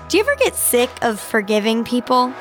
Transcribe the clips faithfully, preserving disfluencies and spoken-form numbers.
Do you ever get sick of forgiving people?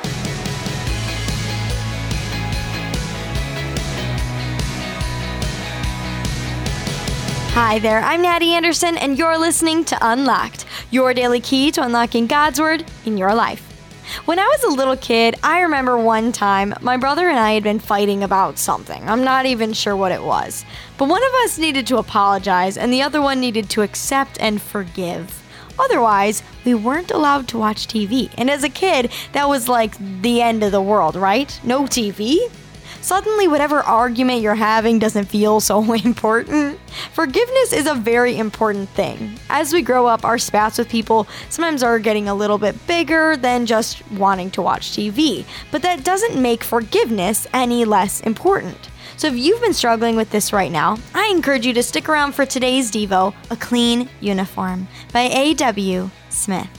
Hi there, I'm Natty Anderson, and you're listening to Unlocked, your daily key to unlocking God's Word in your life. When I was a little kid, I remember one time my brother and I had been fighting about something. I'm not even sure what it was. But one of us needed to apologize, and the other one needed to accept and forgive. Otherwise, we weren't allowed to watch T V. And as a kid, that was like the end of the world, right? No T V? Suddenly, whatever argument you're having doesn't feel so important. Forgiveness is a very important thing. As we grow up, our spats with people sometimes are getting a little bit bigger than just wanting to watch T V. But that doesn't make forgiveness any less important. So if you've been struggling with this right now, I encourage you to stick around for today's Devo, A Clean Uniform by A W Smith.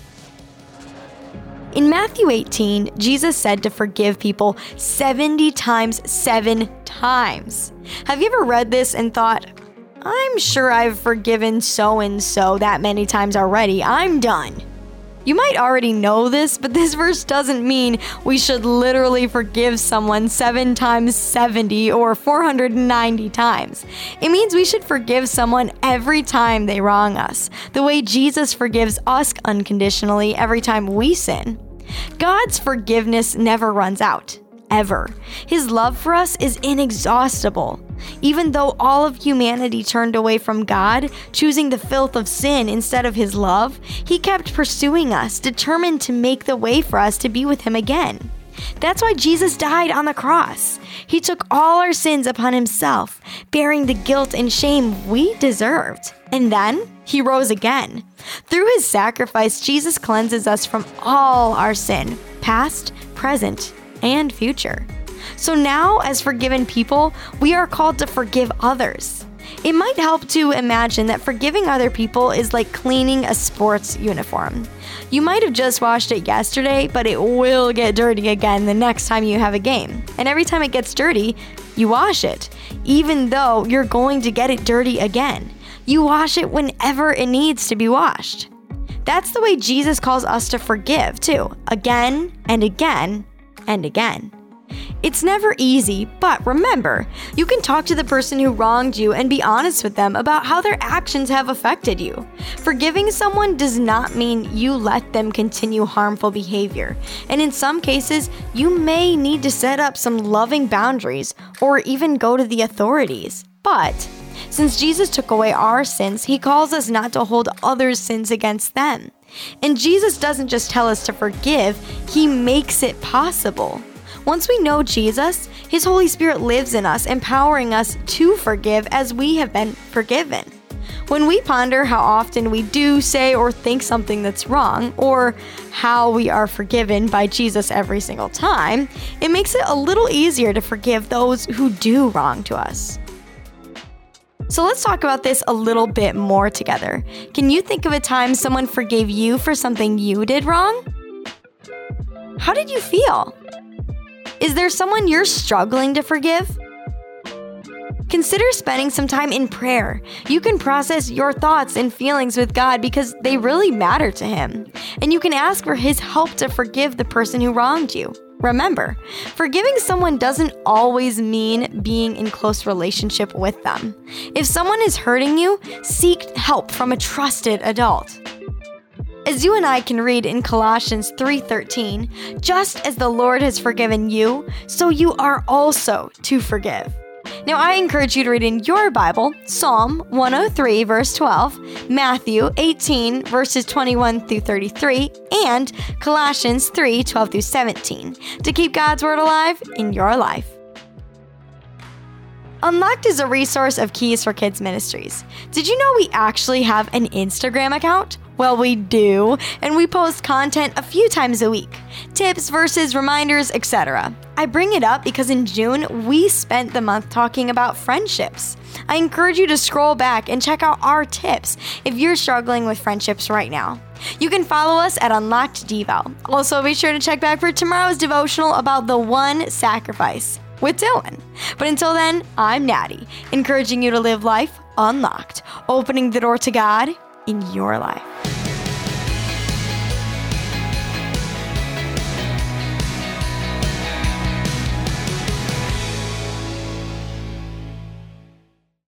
In Matthew eighteen, Jesus said to forgive people seventy times seven times. Have you ever read this and thought, I'm sure I've forgiven so-and-so that many times already, I'm done? You might already know this, but this verse doesn't mean we should literally forgive someone seven times seventy or four hundred ninety times. It means we should forgive someone every time they wrong us, the way Jesus forgives us unconditionally every time we sin. God's forgiveness never runs out, ever. His love for us is inexhaustible. Even though all of humanity turned away from God, choosing the filth of sin instead of His love, He kept pursuing us, determined to make the way for us to be with Him again. That's why Jesus died on the cross. He took all our sins upon Himself, bearing the guilt and shame we deserved. And then He rose again. Through His sacrifice, Jesus cleanses us from all our sin, past, present, and future. So now, as forgiven people, we are called to forgive others. It might help to imagine that forgiving other people is like cleaning a sports uniform. You might have just washed it yesterday, but it will get dirty again the next time you have a game. And every time it gets dirty, you wash it, even though you're going to get it dirty again. You wash it whenever it needs to be washed. That's the way Jesus calls us to forgive, too, again and again and again. It's never easy, but remember, you can talk to the person who wronged you and be honest with them about how their actions have affected you. Forgiving someone does not mean you let them continue harmful behavior, and in some cases, you may need to set up some loving boundaries or even go to the authorities. But since Jesus took away our sins, He calls us not to hold others' sins against them. And Jesus doesn't just tell us to forgive, He makes it possible. Once we know Jesus, His Holy Spirit lives in us, empowering us to forgive as we have been forgiven. When we ponder how often we do, say, or think something that's wrong, or how we are forgiven by Jesus every single time, it makes it a little easier to forgive those who do wrong to us. So let's talk about this a little bit more together. Can you think of a time someone forgave you for something you did wrong? How did you feel? Is there someone you're struggling to forgive? Consider spending some time in prayer. You can process your thoughts and feelings with God because they really matter to Him. And you can ask for His help to forgive the person who wronged you. Remember, forgiving someone doesn't always mean being in close relationship with them. If someone is hurting you, seek help from a trusted adult. As you and I can read in Colossians three thirteen, just as the Lord has forgiven you, so you are also to forgive. Now, I encourage you to read in your Bible Psalm one oh three, verse twelve, Matthew eighteen, verses twenty-one through thirty-three, and Colossians three twelve through seventeen to keep God's Word alive in your life. Unlocked is a resource of Keys for Kids Ministries. Did you know we actually have an Instagram account? Well, we do, and we post content a few times a week. Tips, verses, reminders, et cetera. I bring it up because in June, we spent the month talking about friendships. I encourage you to scroll back and check out our tips if you're struggling with friendships right now. You can follow us at Unlocked Devo. Also, be sure to check back for tomorrow's devotional about the one sacrifice with Dylan. But until then, I'm Natty, encouraging you to live life unlocked, opening the door to God in your life.